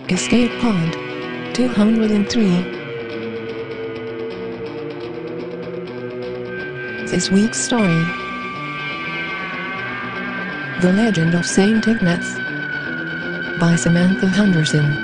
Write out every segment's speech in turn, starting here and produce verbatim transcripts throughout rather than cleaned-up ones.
Escape Pod two hundred three. This week's story: The Legend of Saint Ignatz by Samantha Henderson.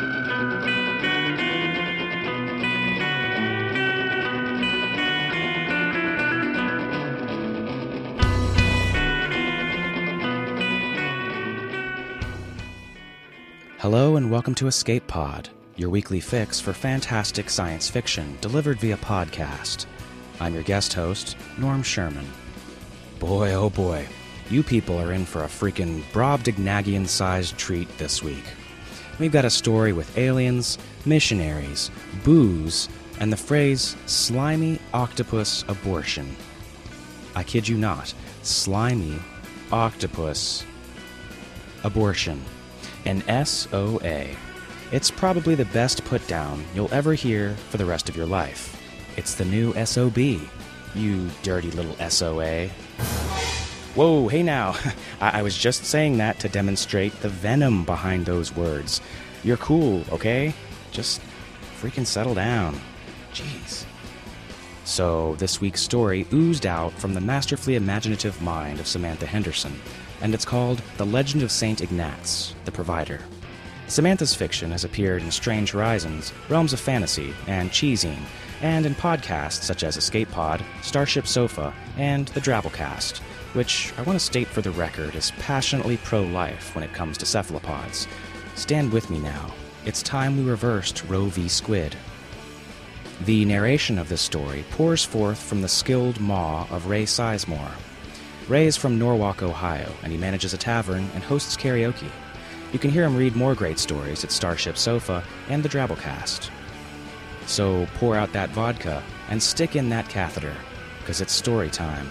Hello and welcome to Escape Pod, your weekly fix for fantastic science fiction delivered via podcast. I'm your guest host, Norm Sherman. Boy, oh boy, you people are in for a freaking Brobdingnagian-sized treat this week. We've got a story with aliens, missionaries, booze, and the phrase slimy octopus abortion. I kid you not, slimy octopus abortion. An S O A. It's probably the best put down you'll ever hear for the rest of your life. It's the new S O B, you dirty little S O A. Whoa, hey now, I-, I was just saying that to demonstrate the venom behind those words. You're cool, okay? Just freaking settle down. Jeez. So, this week's story oozed out from the masterfully imaginative mind of Samantha Henderson, and it's called The Legend of Saint Ignatz, the Provider. Samantha's fiction has appeared in Strange Horizons, Realms of Fantasy, and Cheezine, and in podcasts such as Escape Pod, Starship Sofa, and the Drabblecast, which I want to state for the record is passionately pro-life when it comes to cephalopods. Stand with me now. It's time we reversed Roe v. Squid. The narration of this story pours forth from the skilled maw of Ray Sizemore. Ray is from Norwalk, Ohio, and he manages a tavern and hosts karaoke. You can hear him read more great stories at Starship Sofa and the Drabblecast. So pour out that vodka and stick in that catheter, because it's story time.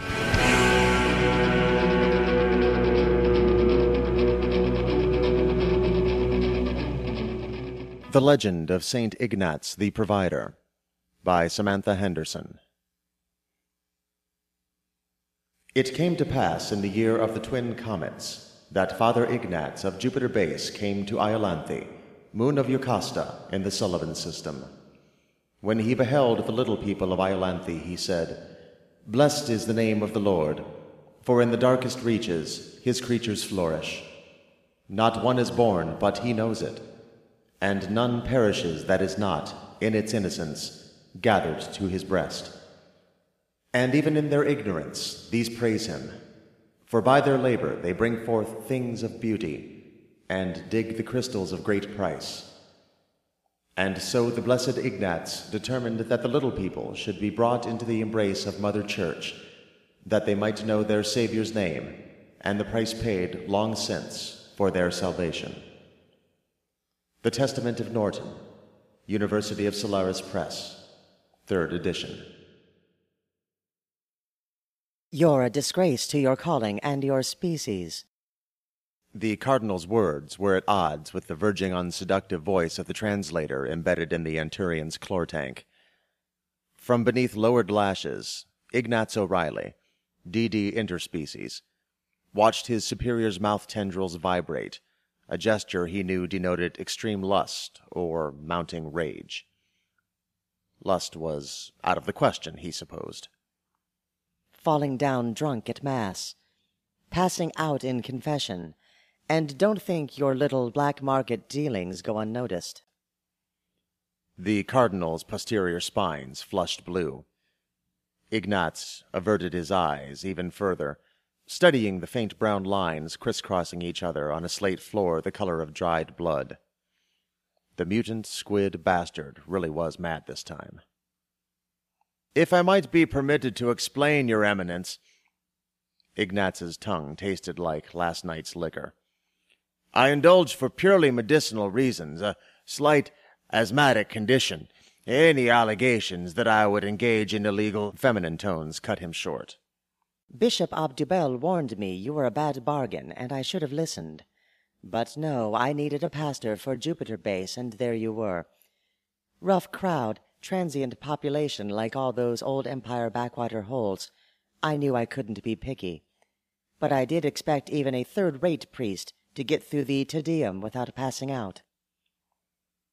The Legend of Saint Ignatz the Provider by Samantha Henderson. It came to pass in the year of the twin comets that Father Ignatz of Jupiter Base came to Iolanthe, moon of Jocasta, in the Sullivan system. When he beheld the little people of Iolanthe, he said, "Blessed is the name of the Lord, for in the darkest reaches his creatures flourish. Not one is born but he knows it, and none perishes that is not, in its innocence, gathered to his breast. And even in their ignorance these praise him, for by their labor they bring forth things of beauty, and dig the crystals of great price. And so the blessed Ignatz determined that the little people should be brought into the embrace of Mother Church, that they might know their Saviour's name, and the price paid long since for their salvation." The Testament of Norton, University of Solaris Press, third edition. "You're a disgrace to your calling and your species." The cardinal's words were at odds with the verging on seductive voice of the translator embedded in the Anturian's chlor tank. From beneath lowered lashes, Ignatz O'Reilly, D D interspecies, watched his superior's mouth tendrils vibrate, a gesture he knew denoted extreme lust or mounting rage. Lust was out of the question, he supposed. Falling down drunk at Mass, passing out in confession, and don't think your little black market dealings go unnoticed. The cardinal's posterior spines flushed blue. Ignatz averted his eyes even further, studying the faint brown lines crisscrossing each other on a slate floor the color of dried blood. The mutant squid bastard really was mad this time. "If I might be permitted to explain, Your Eminence," Ignatz's tongue tasted like last night's liquor, "I indulge for purely medicinal reasons, a slight asthmatic condition. Any allegations that I would engage in illegal..." Feminine tones cut him short. "Bishop Abdubel warned me you were a bad bargain, and I should have listened. But no, I needed a pastor for Jupiter Base, and there you were. Rough crowd, transient population like all those old Empire backwater holes. I knew I couldn't be picky. But I did expect even a third-rate priest to get through the Te Deum without passing out."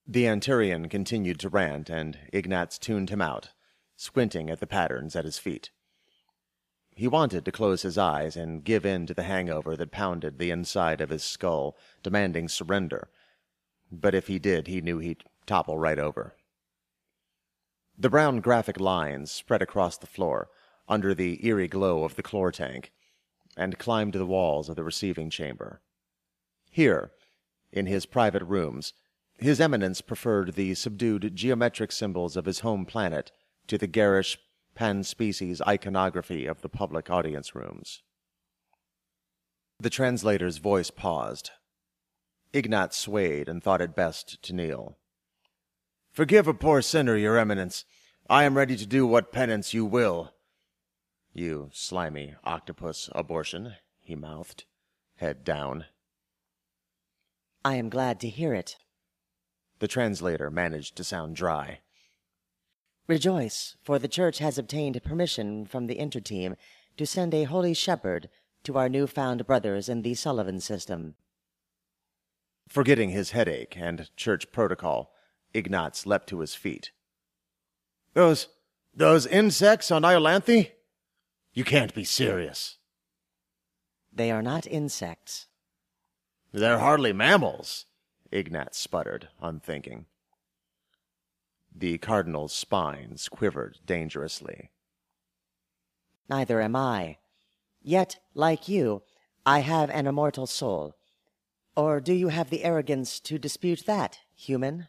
The Antarian continued to rant, and Ignatz tuned him out, squinting at the patterns at his feet. He wanted to close his eyes and give in to the hangover that pounded the inside of his skull, demanding surrender, but if he did, he knew he'd topple right over. The brown graphic lines spread across the floor, under the eerie glow of the chlor tank, and climbed the walls of the receiving chamber. Here, in his private rooms, His Eminence preferred the subdued geometric symbols of his home planet to the garish pan-species iconography of the public audience rooms. The translator's voice paused. Ignatz swayed and thought it best to kneel. "Forgive a poor sinner, Your Eminence. I am ready to do what penance you will." "You slimy octopus abortion," he mouthed, head down. "I am glad to hear it." The translator managed to sound dry. "Rejoice, for the Church has obtained permission from the Interteam to send a holy shepherd to our newfound brothers in the Sullivan system." Forgetting his headache and church protocol, Ignatz leapt to his feet. Those... those insects on Iolanthe? You can't be serious." "They are not insects." "They're hardly mammals," Ignatz sputtered, unthinking. The cardinal's spines quivered dangerously. "Neither am I. Yet, like you, I have an immortal soul. Or do you have the arrogance to dispute that, human?"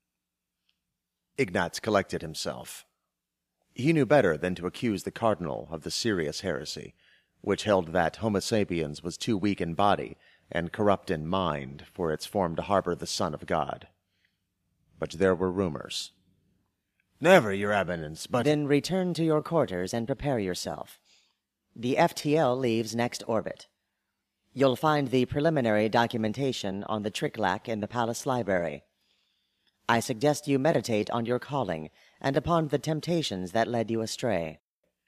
Ignatz collected himself. He knew better than to accuse the cardinal of the serious heresy, which held that Homo sapiens was too weak in body and corrupt in mind for its form to harbor the Son of God. But there were rumors. "Never, Your Eminence, but—" "Then return to your quarters and prepare yourself. The F T L leaves next orbit. You'll find the preliminary documentation on the Tricklac in the Palace Library. I suggest you meditate on your calling and upon the temptations that led you astray."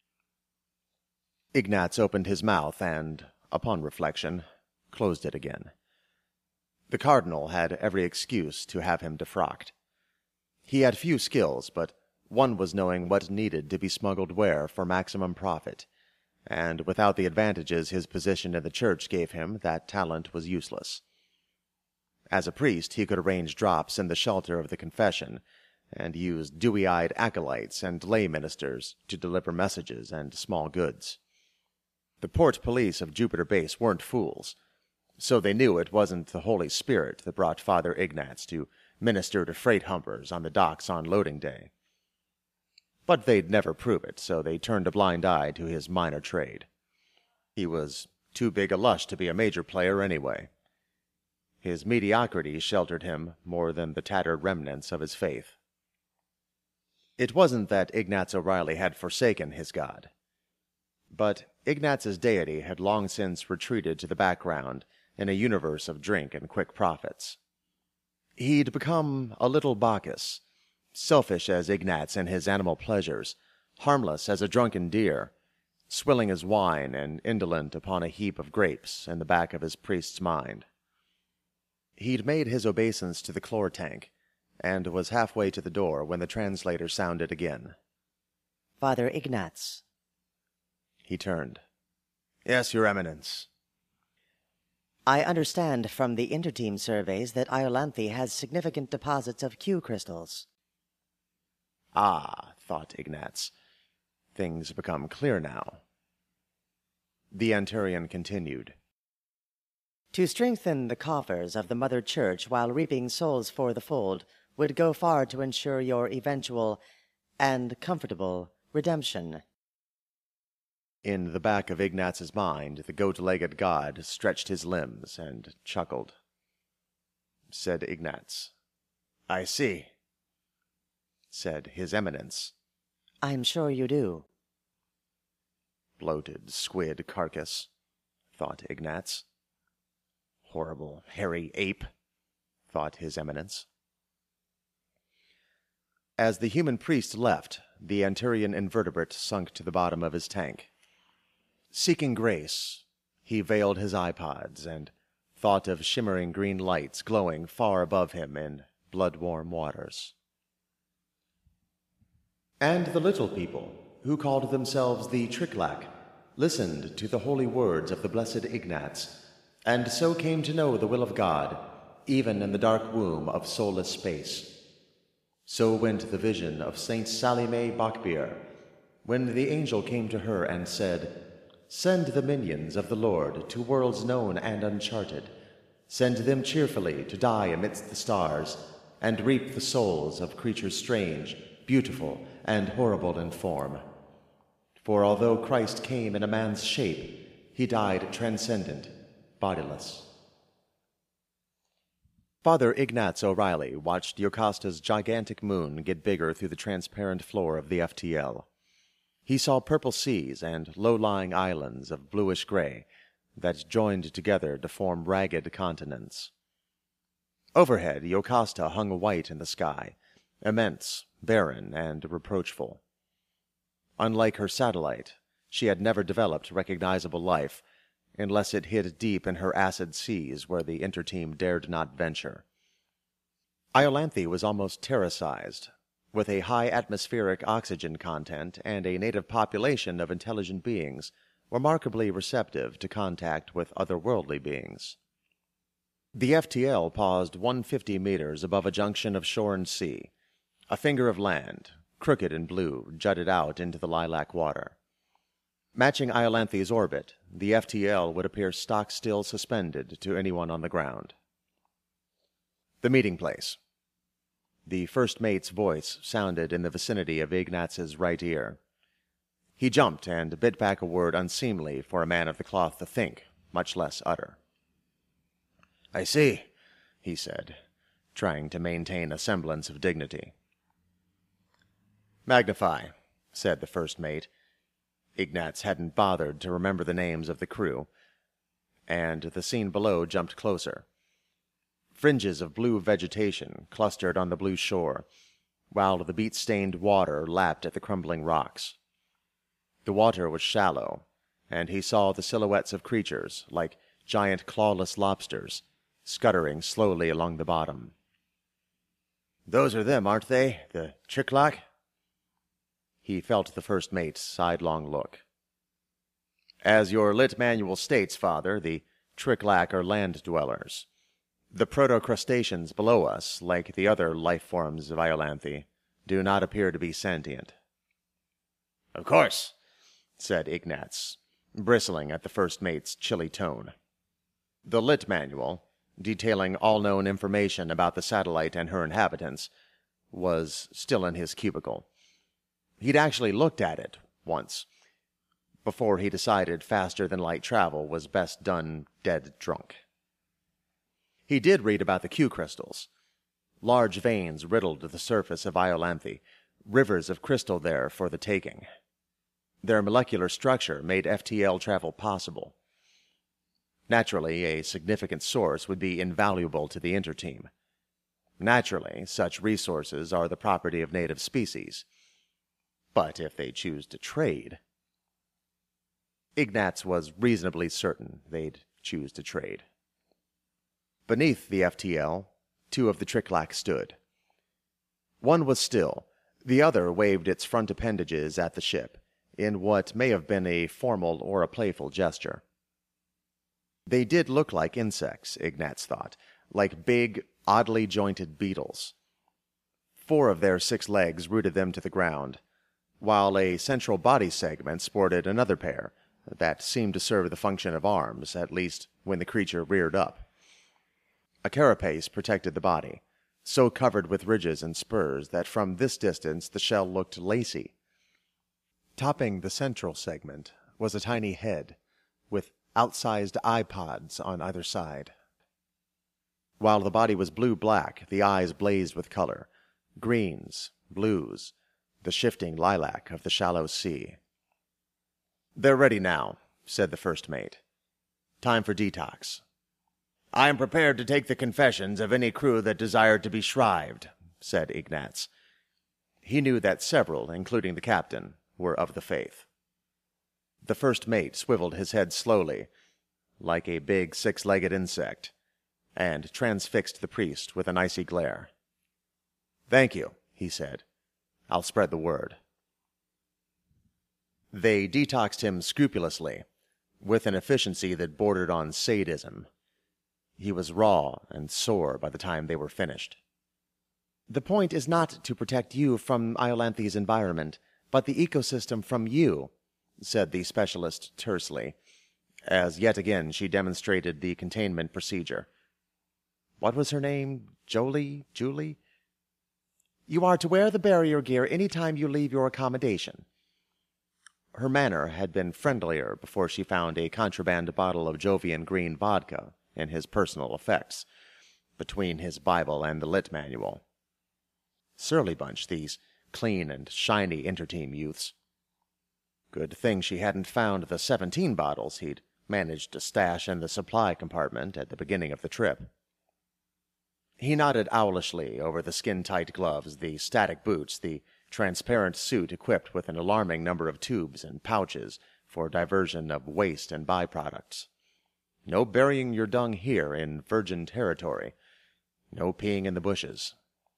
Ignatz opened his mouth and, upon reflection, closed it again. The cardinal had every excuse to have him defrocked. He had few skills, but one was knowing what needed to be smuggled where for maximum profit, and without the advantages his position in the church gave him, that talent was useless. As a priest, he could arrange drops in the shelter of the confession, and use dewy-eyed acolytes and lay ministers to deliver messages and small goods. The port police of Jupiter Base weren't fools, so they knew it wasn't the Holy Spirit that brought Father Ignatz to minister to freight humpers on the docks on loading day. But they'd never prove it, so they turned a blind eye to his minor trade. He was too big a lush to be a major player anyway. His mediocrity sheltered him more than the tattered remnants of his faith. It wasn't that Ignatz O'Reilly had forsaken his God, but Ignatz's deity had long since retreated to the background in a universe of drink and quick profits. He'd become a little Bacchus, selfish as Ignatz in his animal pleasures, harmless as a drunken deer, swilling his wine and indolent upon a heap of grapes in the back of his priest's mind. He'd made his obeisance to the chlor tank, and was halfway to the door when the translator sounded again. "Father Ignatz." He turned. "Yes, Your Eminence." "I understand from the Interteam surveys that Iolanthe has significant deposits of Q crystals." Ah, thought Ignatz. Things become clear now. The Antarian continued. "To strengthen the coffers of the Mother Church while reaping souls for the fold would go far to ensure your eventual and comfortable redemption." In the back of Ignatz's mind, the goat-legged god stretched his limbs and chuckled. Said Ignatz. "I see." Said His Eminence. "I'm sure you do." Bloated squid carcass, thought Ignatz. Horrible, hairy ape, thought His Eminence. As the human priest left, the Antarian invertebrate sunk to the bottom of his tank. Seeking grace, he veiled his iPods and thought of shimmering green lights glowing far above him in blood-warm waters. And the little people, who called themselves the Trichlac, listened to the holy words of the blessed Ignatz, and so came to know the will of God, even in the dark womb of soulless space. So went the vision of Saint Salome Bachbier, when the angel came to her and said, "Send the minions of the Lord to worlds known and uncharted. Send them cheerfully to die amidst the stars, and reap the souls of creatures strange, beautiful, and horrible in form. For although Christ came in a man's shape, he died transcendent, bodiless." Father Ignatz O'Reilly watched Yocasta's gigantic moon get bigger through the transparent floor of the F T L. He saw purple seas and low-lying islands of bluish-gray that joined together to form ragged continents. Overhead, Yocasta hung white in the sky, immense, barren, and reproachful. Unlike her satellite, she had never developed recognizable life, unless it hid deep in her acid seas where the interteam dared not venture. Iolanthe was almost terracized, with a high atmospheric oxygen content and a native population of intelligent beings remarkably receptive to contact with otherworldly beings. The F T L paused one hundred fifty meters above a junction of shore and sea. A finger of land, crooked and blue, jutted out into the lilac water. Matching Iolanthe's orbit, the F T L would appear stock-still suspended to anyone on the ground. The meeting place. The first mate's voice sounded in the vicinity of Ignatz's right ear. He jumped and bit back a word unseemly for a man of the cloth to think, much less utter. "I see," he said, trying to maintain a semblance of dignity. "Magnify," said the first mate. Ignatz hadn't bothered to remember the names of the crew, and the scene below jumped closer. Fringes of blue vegetation clustered on the blue shore, while the beet-stained water lapped at the crumbling rocks. The water was shallow, and he saw the silhouettes of creatures, like giant clawless lobsters, scuttering slowly along the bottom. "Those are them, aren't they? The Trichlac?" He felt the first mate's sidelong look. "As your lit manual states, Father, the Trichlac are land dwellers. The proto-crustaceans below us, like the other life forms of Iolanthe, do not appear to be sentient." "Of course," said Ignatz, bristling at the first mate's chilly tone. The lit manual, detailing all known information about the satellite and her inhabitants, was still in his cubicle. He'd actually looked at it once, before he decided faster-than-light travel was best done dead drunk. He did read about the Q crystals. Large veins riddled the surface of Iolanthe, rivers of crystal there for the taking. Their molecular structure made F T L travel possible. Naturally, a significant source would be invaluable to the interteam. Naturally, such resources are the property of native species. But if they choose to trade... Ignatz was reasonably certain they'd choose to trade. Beneath the F T L, two of the Trichlac stood. One was still, the other waved its front appendages at the ship, in what may have been a formal or a playful gesture. They did look like insects, Ignatz thought, like big, oddly jointed beetles. Four of their six legs rooted them to the ground, while a central body segment sported another pair that seemed to serve the function of arms, at least when the creature reared up. A carapace protected the body, so covered with ridges and spurs that from this distance the shell looked lacy. Topping the central segment was a tiny head, with outsized eye pods on either side. While the body was blue-black, the eyes blazed with color, greens, blues, the shifting lilac of the shallow sea. "They're ready now," said the first mate. "Time for detox." "I am prepared to take the confessions of any crew that desired to be shrived," said Ignatz. He knew that several, including the captain, were of the faith. The first mate swiveled his head slowly, like a big six-legged insect, and transfixed the priest with an icy glare. "Thank you," he said. "I'll spread the word." They detoxed him scrupulously, with an efficiency that bordered on sadism. He was raw and sore by the time they were finished. "The point is not to protect you from Iolanthe's environment, but the ecosystem from you," said the specialist tersely, as yet again she demonstrated the containment procedure. What was her name? Jolie? Julie? "You are to wear the barrier gear any time you leave your accommodation." Her manner had been friendlier before she found a contraband bottle of Jovian green vodka in his personal effects, between his Bible and the lit manual. Surly bunch, these clean and shiny Interteam youths. Good thing she hadn't found the seventeen bottles he'd managed to stash in the supply compartment at the beginning of the trip. He nodded owlishly over the skin-tight gloves, the static boots, the transparent suit equipped with an alarming number of tubes and pouches for diversion of waste and byproducts. No burying your dung here in virgin territory. No peeing in the bushes.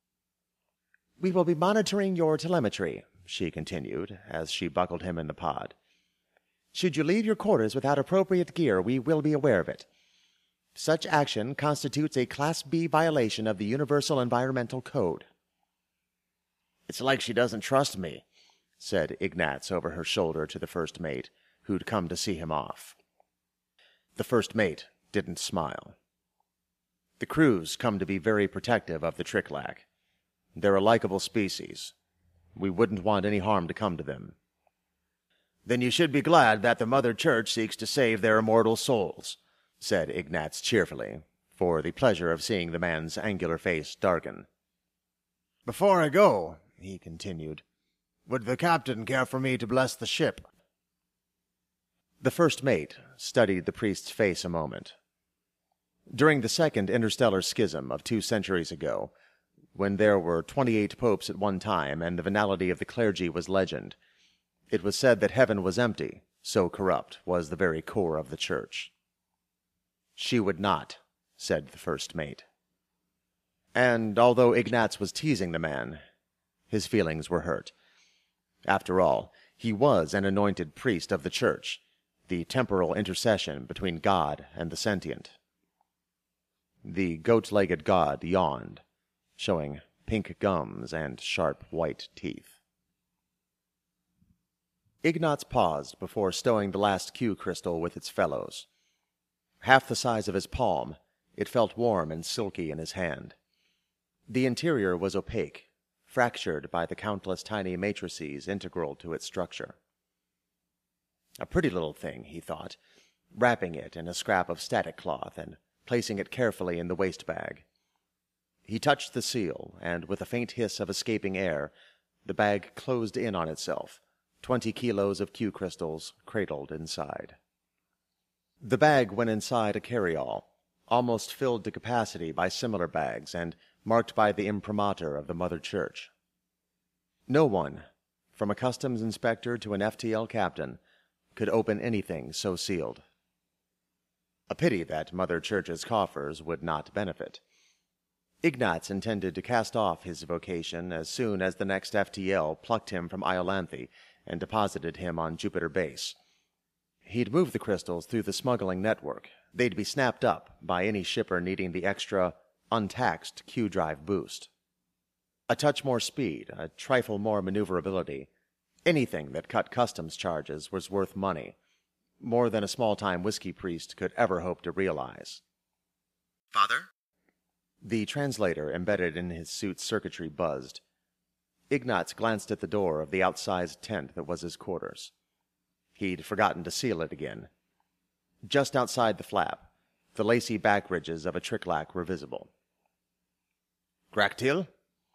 "We will be monitoring your telemetry," she continued, as she buckled him in the pod. "Should you leave your quarters without appropriate gear, we will be aware of it. Such action constitutes a Class B violation of the Universal Environmental Code." "It's like she doesn't trust me," said Ignatz over her shoulder to the first mate, who'd come to see him off. The first mate didn't smile. The crews come to be very protective of the Tricklac. They're a likable species. We wouldn't want any harm to come to them. "Then you should be glad that the Mother Church seeks to save their immortal souls," said Ignatz cheerfully, for the pleasure of seeing the man's angular face darken. "Before I go," he continued, "would the captain care for me to bless the ship?" The first mate studied the priest's face a moment. During the second interstellar schism of two centuries ago, when there were twenty-eight popes at one time and the venality of the clergy was legend, it was said that heaven was empty, so corrupt was the very core of the church. "She would not," said the first mate. And although Ignatz was teasing the man, his feelings were hurt. After all, he was an anointed priest of the church, the temporal intercession between God and the sentient. The goat-legged god yawned, showing pink gums and sharp white teeth. Ignatz paused before stowing the last Q crystal with its fellows. Half the size of his palm, it felt warm and silky in his hand. The interior was opaque, fractured by the countless tiny matrices integral to its structure. A pretty little thing, he thought, wrapping it in a scrap of static cloth and placing it carefully in the waste bag. He touched the seal, and with a faint hiss of escaping air, the bag closed in on itself, twenty kilos of Q crystals cradled inside. The bag went inside a carryall, almost filled to capacity by similar bags and marked by the imprimatur of the Mother Church. No one, from a customs inspector to an F T L captain, could open anything so sealed. A pity that Mother Church's coffers would not benefit. Ignatz intended to cast off his vocation as soon as the next F T L plucked him from Iolanthe and deposited him on Jupiter Base. He'd move the crystals through the smuggling network. They'd be snapped up by any shipper needing the extra, untaxed Q-drive boost. A touch more speed, a trifle more maneuverability, anything that cut customs charges was worth money, more than a small-time whiskey priest could ever hope to realize. "Father?" The translator embedded in his suit's circuitry buzzed. Ignatz glanced at the door of the outsized tent that was his quarters. He'd forgotten to seal it again. Just outside the flap, the lacy back ridges of a Tricklac were visible. "Graktil?"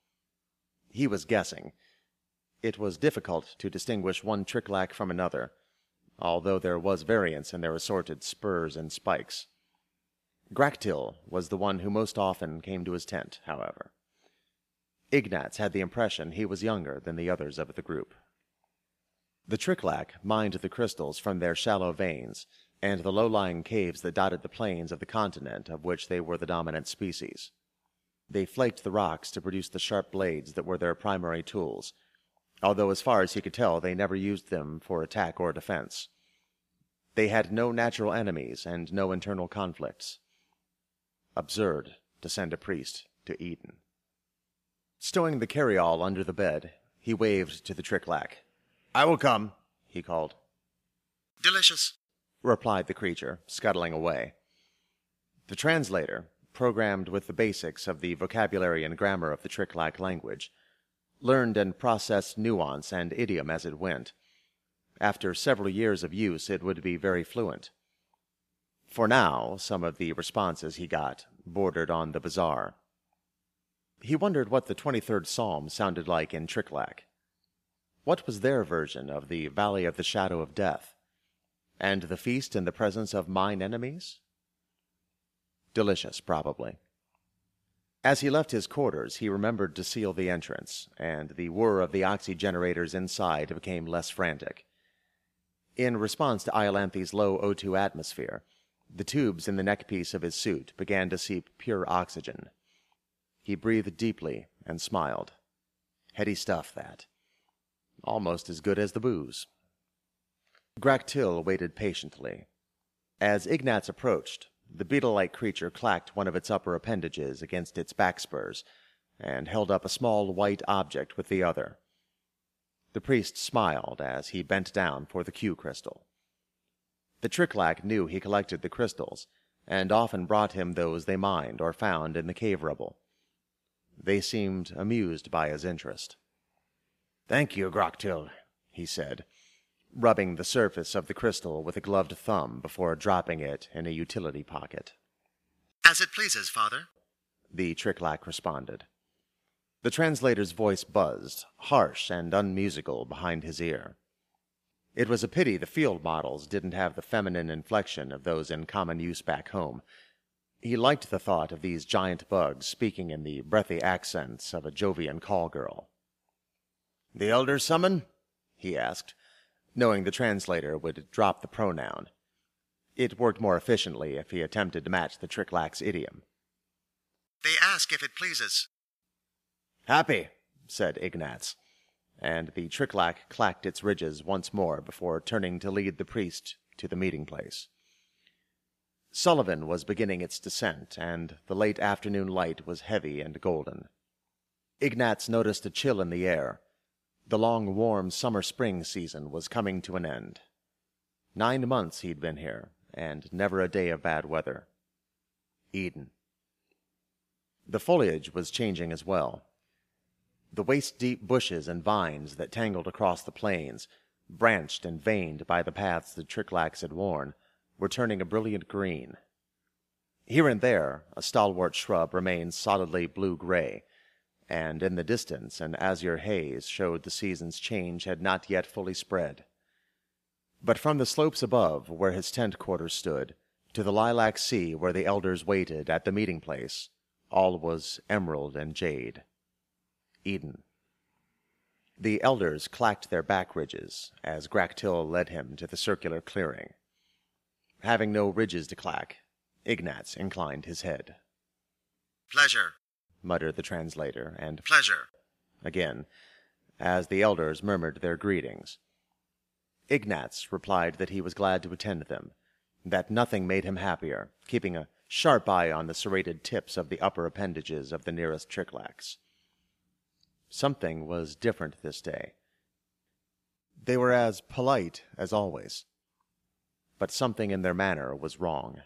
He was guessing. It was difficult to distinguish one Tricklac from another, although there was variance in their assorted spurs and spikes. Graktil was the one who most often came to his tent, however. Ignatz had the impression he was younger than the others of the group. The Tricklac mined the crystals from their shallow veins and the low-lying caves that dotted the plains of the continent of which they were the dominant species. They flaked the rocks to produce the sharp blades that were their primary tools, although as far as he could tell they never used them for attack or defense. They had no natural enemies and no internal conflicts. Absurd to send a priest to Eden. Stowing the carryall under the bed, he waved to the Trichlac. "I will come," he called. "Delicious," replied the creature, scuttling away. The translator, programmed with the basics of the vocabulary and grammar of the Trichlac language, learned and processed nuance and idiom as it went. After several years of use, it would be very fluent. For now, some of the responses he got bordered on the bizarre. He wondered what the twenty-third Psalm sounded like in Trichlac. What was their version of the Valley of the Shadow of Death? And the feast in the presence of mine enemies? Delicious, probably. As he left his quarters, he remembered to seal the entrance, and the whir of the oxygenerators inside became less frantic. In response to Iolanthe's low O two atmosphere, the tubes in the neckpiece of his suit began to seep pure oxygen. He breathed deeply and smiled. Heady stuff, that. Almost as good as the booze. Gractil waited patiently. As Ignatz approached, the beetle-like creature clacked one of its upper appendages against its back spurs and held up a small white object with the other. The priest smiled as he bent down for the Q crystal. The Trichlac knew he collected the crystals, and often brought him those they mined or found in the cave rubble. They seemed amused by his interest. "Thank you, Gractil," he said, rubbing the surface of the crystal with a gloved thumb before dropping it in a utility pocket. "As it pleases, Father," the Trichlac responded. The translator's voice buzzed, harsh and unmusical, behind his ear. It was a pity the field models didn't have the feminine inflection of those in common use back home. He liked the thought of these giant bugs speaking in the breathy accents of a Jovian call girl. "The Elder summon?" he asked, knowing the translator would drop the pronoun. It worked more efficiently if he attempted to match the Trichlac's idiom. "They ask if it pleases." "Happy," said Ignatz, and the Trichlac clacked its ridges once more before turning to lead the priest to the meeting place. Sullivan was beginning its descent, and the late afternoon light was heavy and golden. Ignatz noticed a chill in the air. The long, warm summer-spring season was coming to an end. Nine months he'd been here, and never a day of bad weather. Eden. The foliage was changing as well. The waist-deep bushes and vines that tangled across the plains, branched and veined by the paths the Trichlacs had worn, were turning a brilliant green. Here and there, a stalwart shrub remained solidly blue-gray, and in the distance an azure haze showed the season's change had not yet fully spread. But from the slopes above, where his tent quarters stood, to the lilac sea where the elders waited at the meeting place, all was emerald and jade. Eden. The elders clacked their back ridges as Gractil led him to the circular clearing. Having no ridges to clack, Ignatz inclined his head. "Pleasure," muttered the translator, and "Pleasure," again, as the elders murmured their greetings. Ignatz replied that he was glad to attend them, that nothing made him happier, keeping a sharp eye on the serrated tips of the upper appendages of the nearest Trichlacs. Something was different this day. They were as polite as always, but something in their manner was wrong.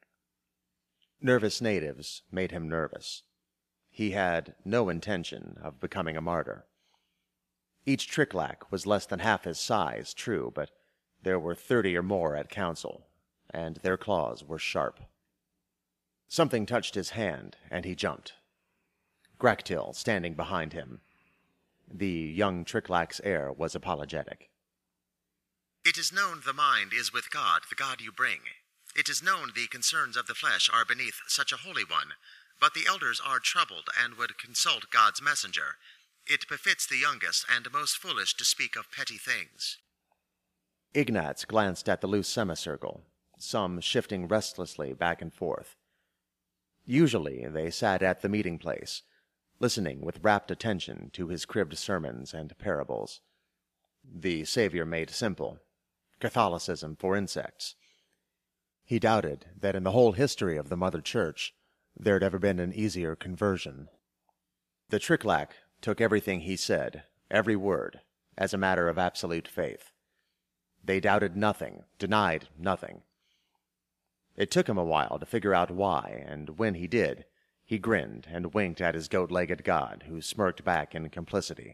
Nervous natives made him nervous. He had no intention of becoming a martyr. Each Trichlac was less than half his size, true, but there were thirty or more at council, and their claws were sharp. Something touched his hand, and he jumped. Gractil, standing behind him. The young Trichlac's air was apologetic. "It is known the mind is with God, the God you bring. It is known the concerns of the flesh are beneath such a holy one, but the elders are troubled and would consult God's messenger. It befits the youngest and most foolish to speak of petty things." Ignatz glanced at the loose semicircle, some shifting restlessly back and forth. Usually they sat at the meeting place, listening with rapt attention to his cribbed sermons and parables. The Savior made simple, Catholicism for insects. He doubted that in the whole history of the Mother Church there had ever been an easier conversion. The Trichlac took everything he said, every word, as a matter of absolute faith. They doubted nothing, denied nothing. It took him a while to figure out why, and when he did, he grinned and winked at his goat-legged god, who smirked back in complicity.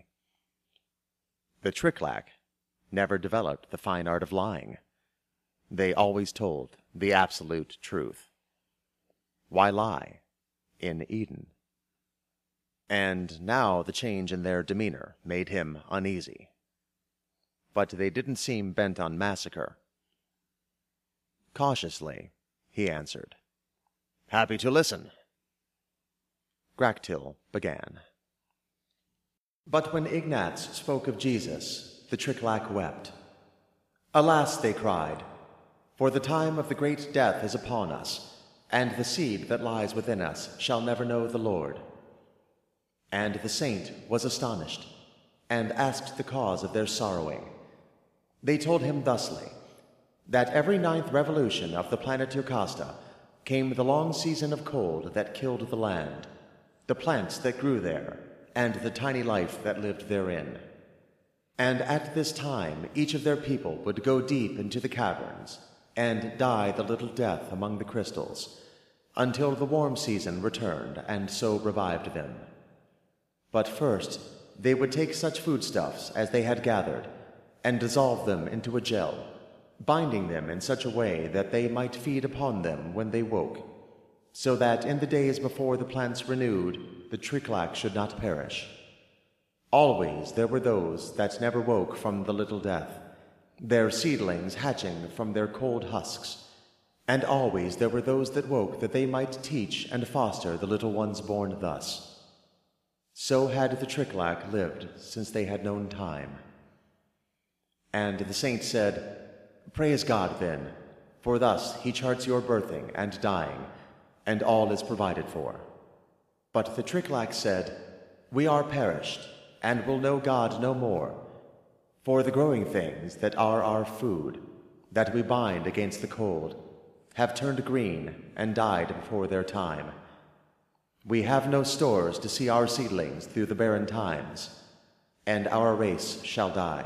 The Trichlac never developed the fine art of lying. They always told the absolute truth. Why lie in Eden? And now the change in their demeanor made him uneasy. But they didn't seem bent on massacre. Cautiously, he answered, "Happy to listen." Gractil began. But when Ignatz spoke of Jesus, the Trichlac wept. "Alas," they cried, "for the time of the great death is upon us, and the seed that lies within us shall never know the Lord." And the saint was astonished, and asked the cause of their sorrowing. They told him thusly, that every ninth revolution of the planet Jocasta came the long season of cold that killed the land, the plants that grew there, and the tiny life that lived therein. And at this time each of their people would go deep into the caverns, and die the little death among the crystals, until the warm season returned and so revived them. But first they would take such foodstuffs as they had gathered, and dissolve them into a gel, binding them in such a way that they might feed upon them when they woke, so that in the days before the plants renewed, the Trichlac should not perish. Always there were those that never woke from the little death, their seedlings hatching from their cold husks, and always there were those that woke that they might teach and foster the little ones born thus. So had the Trichlac lived since they had known time. And the saint said, "Praise God, then, for thus he charts your birthing and dying, and all is provided for." But the Trichlac said, "We are perished, and will know God no more, for the growing things that are our food, that we bind against the cold, have turned green and died before their time. We have no stores to see our seedlings through the barren times, and our race shall die."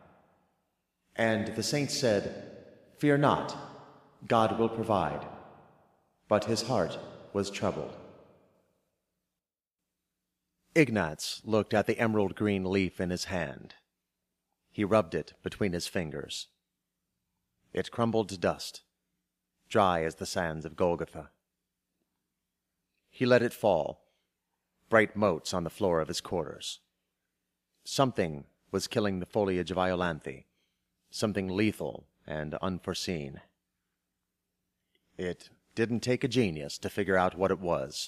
And the saint said, "Fear not, God will provide." But his heart was troubled. Ignatz looked at the emerald green leaf in his hand. He rubbed it between his fingers. It crumbled to dust, dry as the sands of Golgotha. He let it fall, bright motes on the floor of his quarters. Something was killing the foliage of Iolanthe, something lethal and unforeseen. It didn't take a genius to figure out what it was.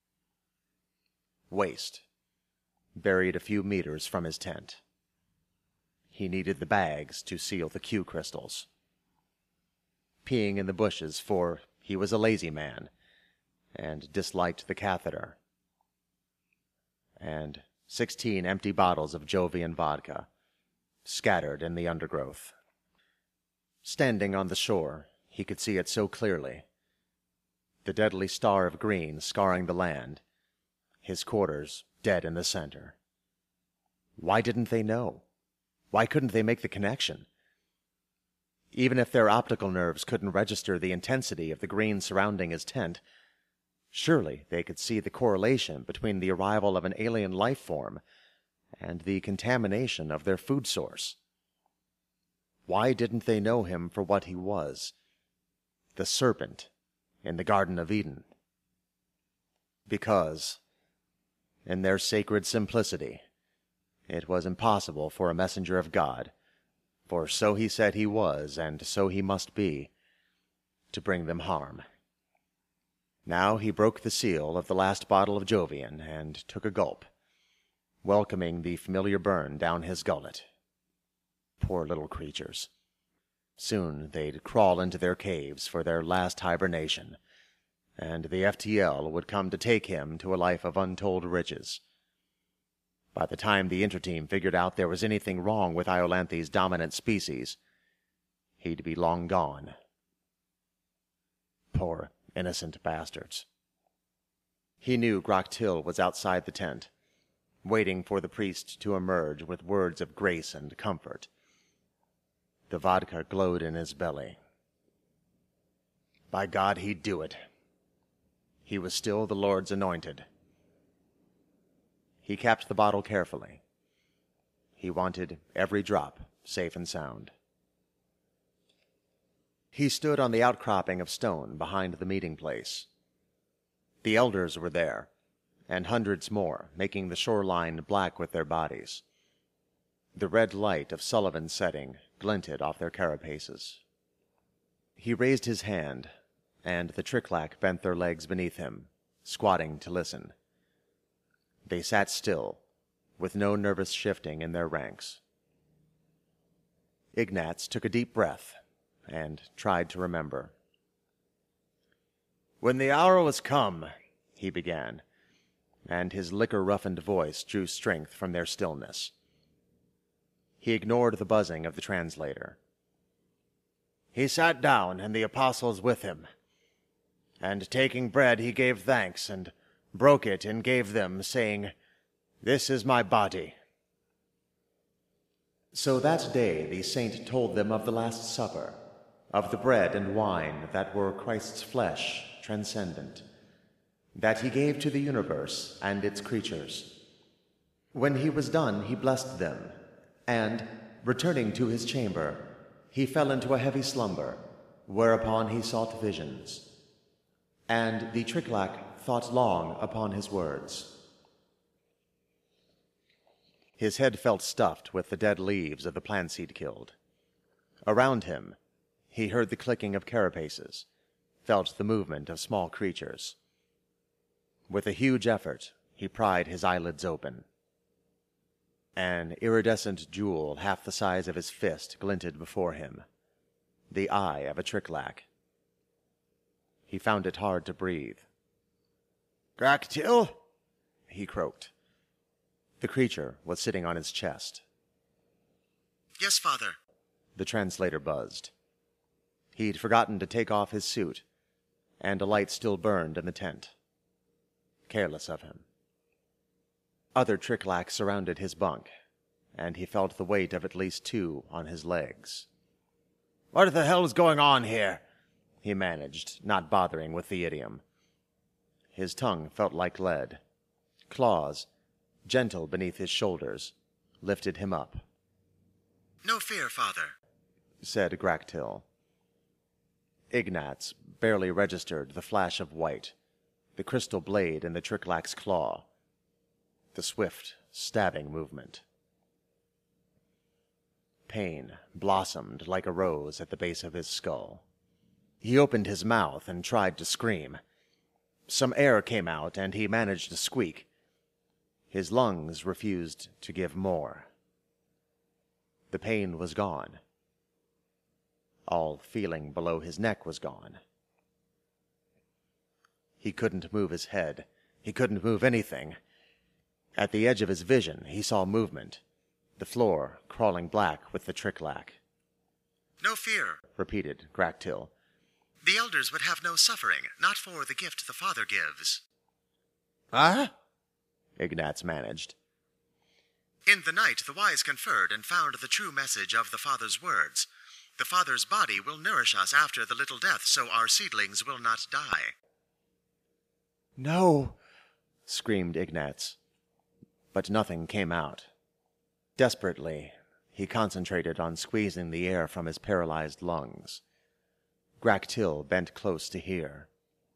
Waste, buried a few meters from his tent. He needed the bags to seal the Q crystals. Peeing in the bushes, for he was a lazy man and disliked the catheter. And sixteen empty bottles of Jovian vodka, scattered in the undergrowth. Standing on the shore, he could see it so clearly. The deadly star of green scarring the land, his quarters dead in the center. Why didn't they know? Why couldn't they make the connection? Even if their optical nerves couldn't register the intensity of the green surrounding his tent, surely they could see the correlation between the arrival of an alien life form and the contamination of their food source. Why didn't they know him for what he was? The serpent in the Garden of Eden. Because, in their sacred simplicity, it was impossible for a messenger of God, for so he said he was, and so he must be, to bring them harm. Now he broke the seal of the last bottle of Jovian and took a gulp, welcoming the familiar burn down his gullet. Poor little creatures. Soon they'd crawl into their caves for their last hibernation, and the F T L would come to take him to a life of untold riches. By the time the Interteam figured out there was anything wrong with Iolanthe's dominant species, he'd be long gone. Poor, innocent bastards. He knew Groktil was outside the tent, waiting for the priest to emerge with words of grace and comfort. The vodka glowed in his belly. By God, he'd do it. He was still the Lord's anointed. He capped the bottle carefully. He wanted every drop safe and sound. He stood on the outcropping of stone behind the meeting place. The elders were there, and hundreds more, making the shoreline black with their bodies. The red light of Sullivan's setting glinted off their carapaces. He raised his hand, and the Trichlac bent their legs beneath him, squatting to listen. They sat still, with no nervous shifting in their ranks. Ignatz took a deep breath and tried to remember. "When the hour was come," he began, and his liquor-roughened voice drew strength from their stillness. He ignored the buzzing of the translator. "He sat down, and the apostles with him. And taking bread, he gave thanks, and broke it, and gave them, saying, 'This is my body.'" So that day the saint told them of the Last Supper, of the bread and wine that were Christ's flesh, transcendent, that he gave to the universe and its creatures. When he was done, he blessed them, and, returning to his chamber, he fell into a heavy slumber, whereupon he sought visions. And the Trichlac thought long upon his words. His head felt stuffed with the dead leaves of the plants he'd killed. Around him, he heard the clicking of carapaces, felt the movement of small creatures. With a huge effort, he pried his eyelids open. An iridescent jewel half the size of his fist glinted before him, the eye of a Trichlac. He found it hard to breathe. "Groktil?" he croaked. The creature was sitting on his chest. "Yes, Father." The translator buzzed. He'd forgotten to take off his suit, and a light still burned in the tent. Careless of him. Other Trichlacs surrounded his bunk, and he felt the weight of at least two on his legs. "What the hell is going on here?" he managed, not bothering with the idiom. His tongue felt like lead. Claws, gentle beneath his shoulders, lifted him up. "No fear, Father," said Groktil. Ignatz barely registered the flash of white, the crystal blade in the Trichlac's claw, the swift, stabbing movement. Pain blossomed like a rose at the base of his skull. He opened his mouth and tried to scream. Some air came out, and he managed to squeak. His lungs refused to give more. The pain was gone. All feeling below his neck was gone. He couldn't move his head. He couldn't move anything. At the edge of his vision, he saw movement, the floor crawling black with the Trichlac. "No fear," repeated Groktil. "The elders would have no suffering, not for the gift the Father gives." Huh? Ignatz managed. "In the night the wise conferred and found the true message of the Father's words. The Father's body will nourish us after the little death, so our seedlings will not die." "No!" screamed Ignatz. But nothing came out. Desperately, he concentrated on squeezing the air from his paralyzed lungs. Groktil bent close to hear.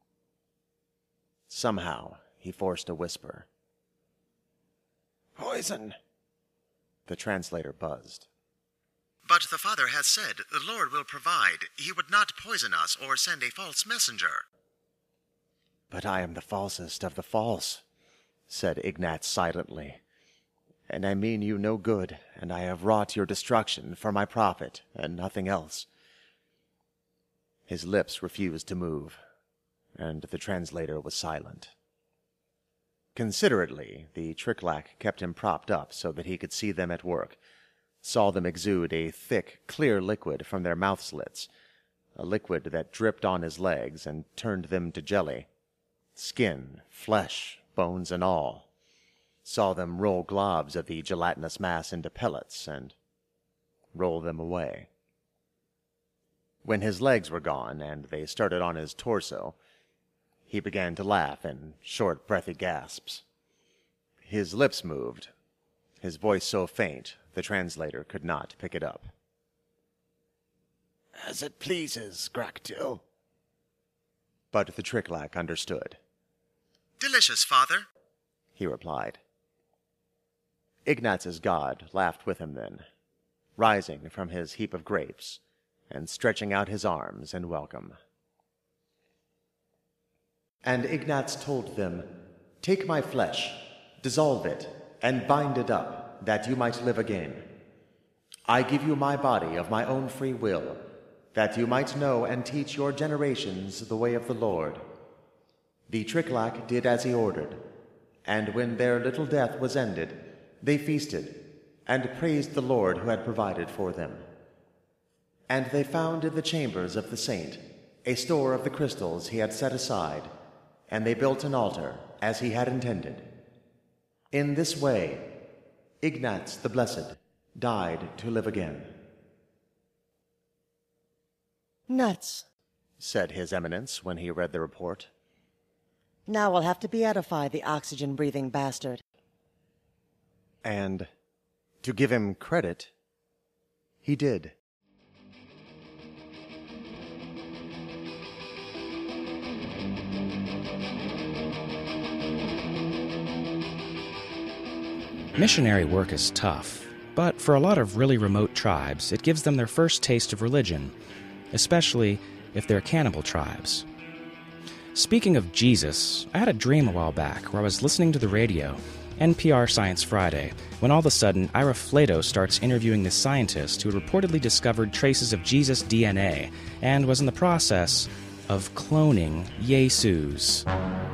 Somehow, he forced a whisper. "Poison," the translator buzzed. "But the Father has said, the Lord will provide. He would not poison us or send a false messenger." "But I am the falsest of the false," said Ignatz silently. "And I mean you no good, and I have wrought your destruction for my profit, and nothing else." His lips refused to move, and the translator was silent. Considerately, the Trichlac kept him propped up so that he could see them at work, saw them exude a thick, clear liquid from their mouth slits, a liquid that dripped on his legs and turned them to jelly, skin, flesh, bones and all, saw them roll globs of the gelatinous mass into pellets and roll them away. When his legs were gone and they started on his torso, he began to laugh in short, breathy gasps. His lips moved, his voice so faint the translator could not pick it up. As it pleases, Gractil. But the Trichlac understood. Delicious, Father, he replied. Ignaz's god laughed with him then, rising from his heap of grapes and stretching out his arms in welcome. And Ignaz told them, "Take my flesh, dissolve it, and bind it up, that you might live again. I give you my body of my own free will, that you might know and teach your generations the way of the Lord." The Trichlac did as he ordered, and when their little death was ended, they feasted, and praised the Lord who had provided for them. And they found in the chambers of the saint a store of the crystals he had set aside, and they built an altar as he had intended. In this way, Ignaz the Blessed died to live again. Nuts, said His Eminence when he read the report. Now we'll have to beatify the oxygen-breathing bastard. And, to give him credit, he did. Missionary work is tough, but for a lot of really remote tribes, it gives them their first taste of religion, especially if they're cannibal tribes. Speaking of Jesus, I had a dream a while back where I was listening to the radio, N P R Science Friday, when all of a sudden Ira Flato starts interviewing this scientist who had reportedly discovered traces of Jesus' D N A and was in the process of cloning Jesus.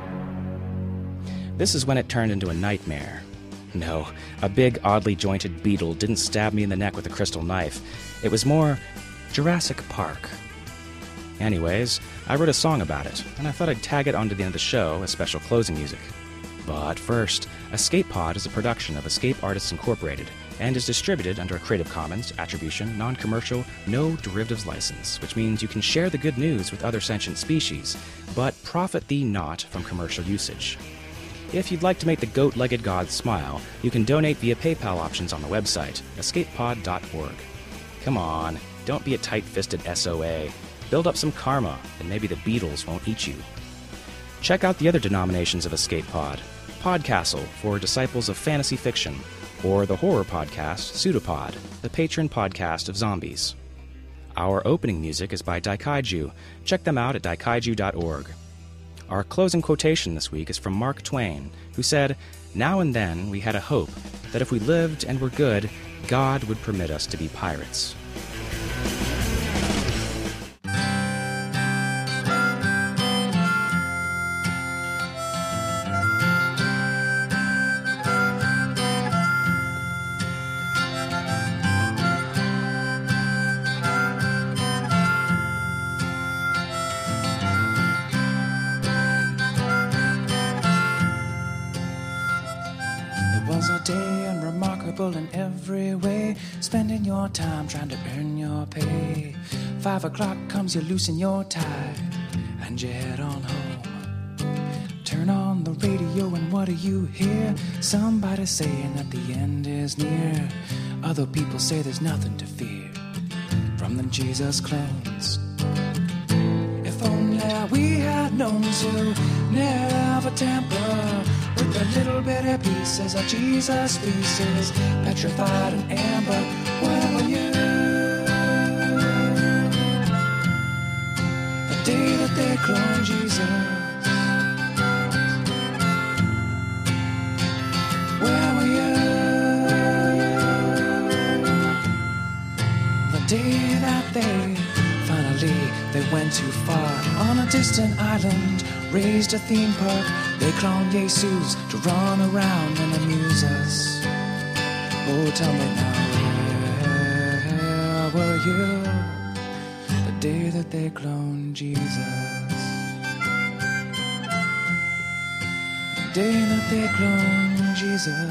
This is when it turned into a nightmare. No, a big, oddly jointed beetle didn't stab me in the neck with a crystal knife. It was more Jurassic Park. Anyways, I wrote a song about it, and I thought I'd tag it onto the end of the show as special closing music. But first, Escape Pod is a production of Escape Artists Incorporated and is distributed under a Creative Commons Attribution, Non-Commercial, No Derivatives license, which means you can share the good news with other sentient species, but profit thee not from commercial usage. If you'd like to make the goat-legged gods smile, you can donate via PayPal options on the website, escape pod dot org. Come on, don't be a tight-fisted S O A. Build up some karma, and maybe the Beatles won't eat you. Check out the other denominations of Escape Pod. Podcastle for disciples of fantasy fiction, or the horror podcast Pseudopod, the patron podcast of zombies. Our opening music is by Daikaiju. Check them out at daikaiju dot org. Our closing quotation this week is from Mark Twain, who said, "Now and then we had a hope that if we lived and were good, God would permit us to be pirates." In every way, spending your time trying to earn your pay. Five o'clock comes, you loosen your tie, and you head on home. Turn on the radio, and what do you hear? Somebody saying that the end is near. Other people say there's nothing to fear from them Jesus clones. If only we had known to never tamper with the little bitty pieces of Jesus' pieces, petrified in amber. Where were you the day that they cloned Jesus? Where were you the day that they finally they went too far on a a distant island, raised a theme park. They cloned Jesus to run around and amuse us. Oh, tell me now, where were you the day that they cloned Jesus? The day that they cloned Jesus.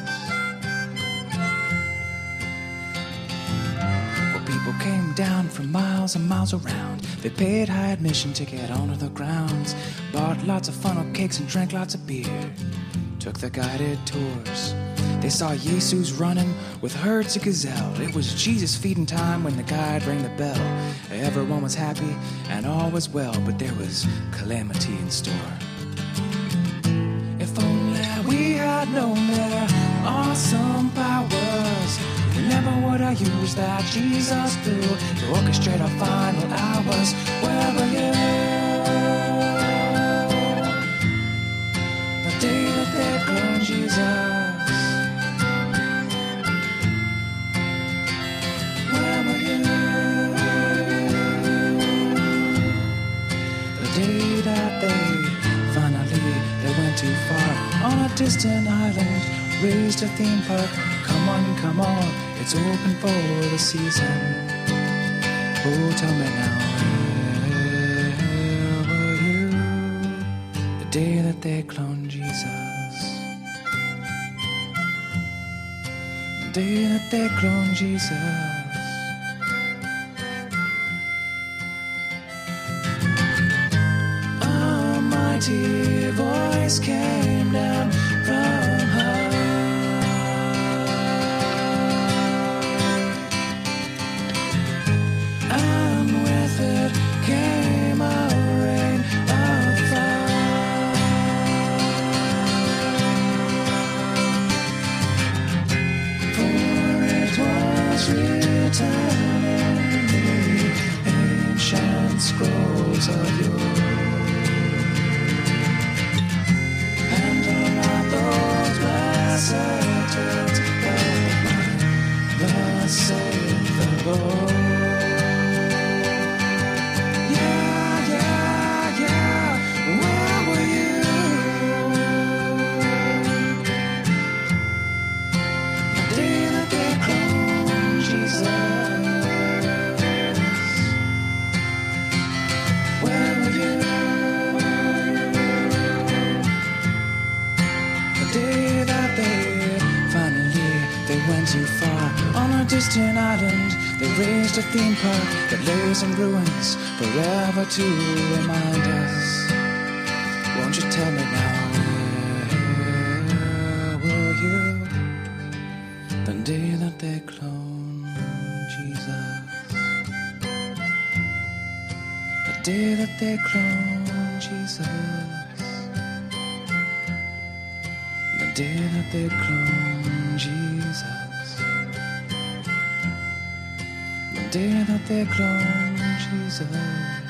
Well, people came down from miles and miles around. They paid high admission to get onto the grounds, bought lots of funnel cakes and drank lots of beer, took the guided tours. They saw Jesus running with herds of gazelle. It was Jesus feeding time when the guide rang the bell. Everyone was happy and all was well, but there was calamity in store. If only we had known their awesome powers, we never would have used that Jesus through to orchestrate our final hours. Where were you the day that they cloned Jesus? Where were you the day that they finally they went too far on a distant island, raised a theme park? Come on, come on, it's open for the season. Oh, tell me now, where were you the day that they cloned Jesus? The day that they cloned Jesus. A mighty voice came down from her. Came a rain of fire, for it was written in the ancient scrolls of yore, and are not those blessed words of mine, thus saith the Lord. Too far on a distant island, they raised a theme park that lays in ruins forever to remind us. Won't you tell me now, where were you the day that they cloned Jesus? The day that they cloned Jesus. The day that they cloned Jesus. The day that they cloned Jesus.